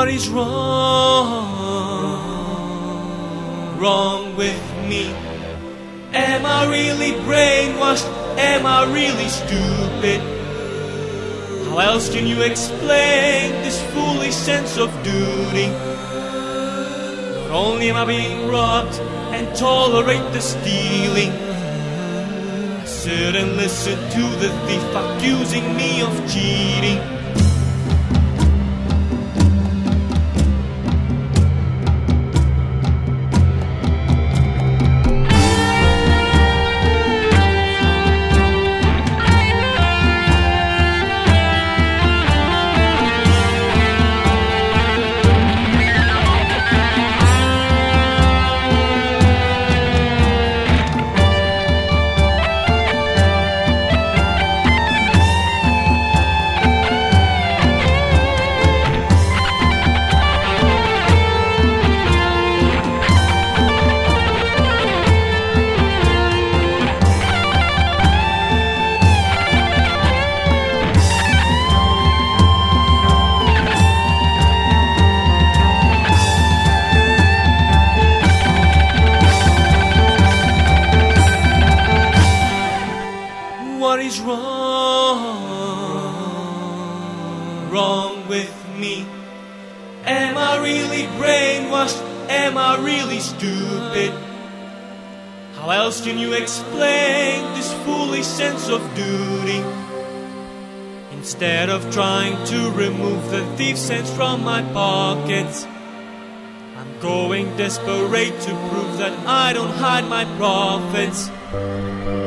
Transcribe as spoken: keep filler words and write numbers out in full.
What is wrong, wrong with me? Am I really brainwashed? Am I really stupid? How else can you explain this foolish sense of duty? Not only am I being robbed and tolerate the stealing, I sit and listen to the thief accusing me of cheating. What is wrong, wrong with me? Am I really brainwashed? Am I really stupid? How else can you explain this foolish sense of duty? Instead of trying to remove the thief's cents from my pockets, I'm going desperate to prove that I don't hide my profits.